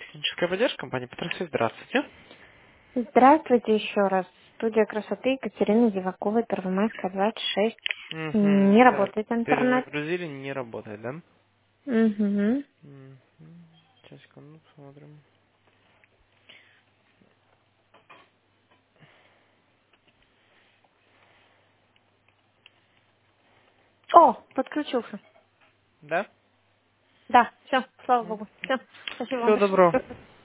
Техническая поддержка компании Петросвет. Здравствуйте. Здравствуйте еще раз. Студия красоты Екатерины Диваковой, Первомайская, 26. Не Угу, да. работает интернет. Перезагрузили, не работает, да? Угу. Мгм. Сейчас, секунду, посмотрим. О, подключился. Да? Да, все, слава богу. Все, спасибо вам Всего доброго. большое.